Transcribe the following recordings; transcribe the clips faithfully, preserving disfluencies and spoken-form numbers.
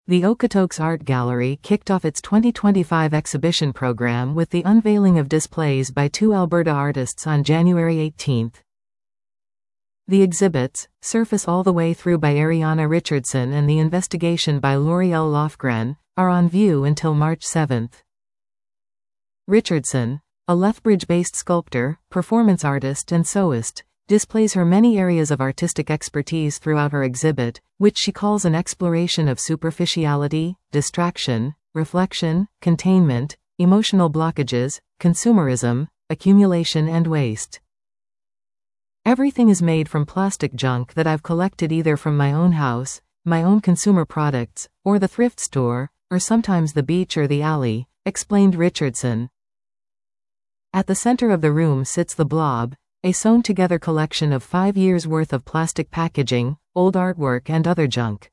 The Okotoks Art Gallery kicked off its twenty twenty-five exhibition program with the unveiling of displays by two Alberta artists on January eighteenth. The exhibits, Surface All the Way Through by Ariana Richardson and The Investigation by L'Oreal Lofgren, are on view until March seventh. Richardson, a Lethbridge-based sculptor, performance artist and sewist, displays her many areas of artistic expertise throughout her exhibit, which she calls an exploration of superficiality, distraction, reflection, containment, emotional blockages, consumerism, accumulation and waste. Everything is made from plastic junk that I've collected either from my own house, my own consumer products, or the thrift store, or sometimes the beach or the alley, explained Richardson. At the center of the room sits the blob, a sewn-together collection of five years' worth of plastic packaging, old artwork and other junk.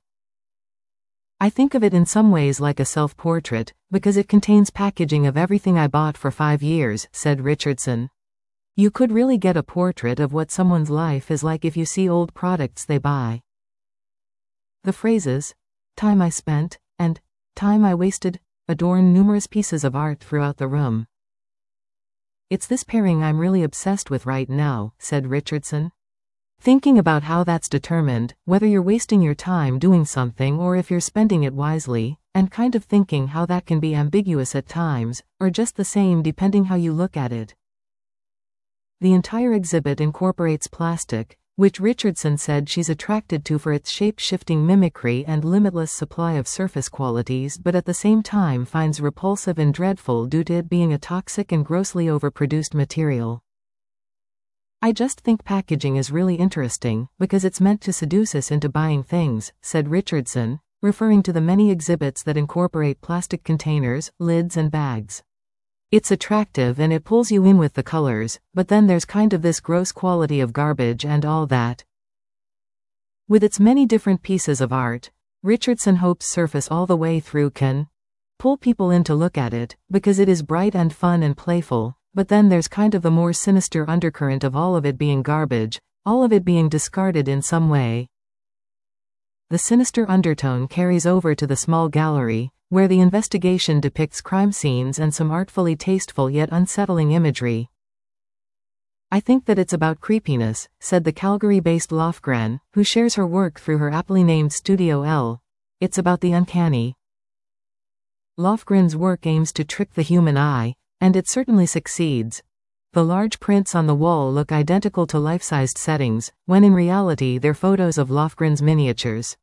I think of it in some ways like a self-portrait, because it contains packaging of everything I bought for five years, said Richardson. You could really get a portrait of what someone's life is like if you see old products they buy. The phrases, "time I spent," and "time I wasted," adorn numerous pieces of art throughout the room. It's this pairing I'm really obsessed with right now, said Richardson. Thinking about how that's determined, whether you're wasting your time doing something or if you're spending it wisely, and kind of thinking how that can be ambiguous at times, or just the same depending how you look at it. The entire exhibit incorporates plastic, which Richardson said she's attracted to for its shape-shifting mimicry and limitless supply of surface qualities, but at the same time finds repulsive and dreadful due to it being a toxic and grossly overproduced material. I just think packaging is really interesting, because it's meant to seduce us into buying things, said Richardson, referring to the many exhibits that incorporate plastic containers, lids and bags. It's attractive and it pulls you in with the colors, but then there's kind of this gross quality of garbage and all that. With its many different pieces of art, Richardson hopes Surface All the Way Through can pull people in to look at it, because it is bright and fun and playful, but then there's kind of the more sinister undercurrent of all of it being garbage, all of it being discarded in some way. The sinister undertone carries over to the small gallery, where the investigation depicts crime scenes and some artfully tasteful yet unsettling imagery. I think that it's about creepiness, said the Calgary-based Lofgren, who shares her work through her aptly named Studio L. It's about the uncanny. Lofgren's work aims to trick the human eye, and it certainly succeeds. The large prints on the wall look identical to life-sized settings, when in reality they're photos of Lofgren's miniatures.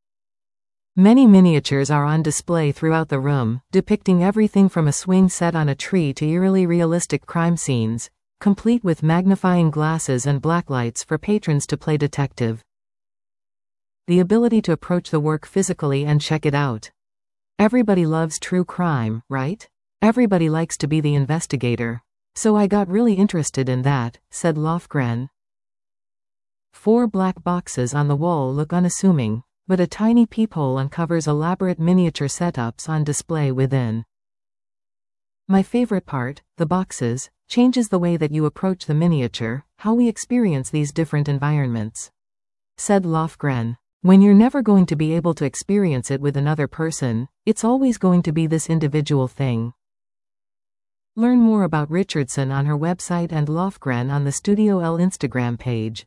Many miniatures are on display throughout the room, depicting everything from a swing set on a tree to eerily realistic crime scenes, complete with magnifying glasses and blacklights for patrons to play detective. The ability to approach the work physically and check it out. Everybody loves true crime, right? Everybody likes to be the investigator. So I got really interested in that, said Lofgren. Four black boxes on the wall look unassuming, but a tiny peephole uncovers elaborate miniature setups on display within. My favorite part, the boxes, changes the way that you approach the miniature, how we experience these different environments, said Lofgren. When you're never going to be able to experience it with another person, it's always going to be this individual thing. Learn more about Richardson on her website and Lofgren on the Studio L Instagram page.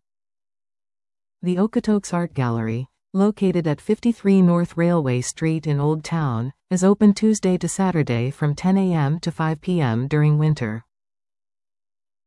The Okotoks Art Gallery, located at fifty-three North Railway Street in Old Town, is open Tuesday to Saturday from ten a m to five p m during winter.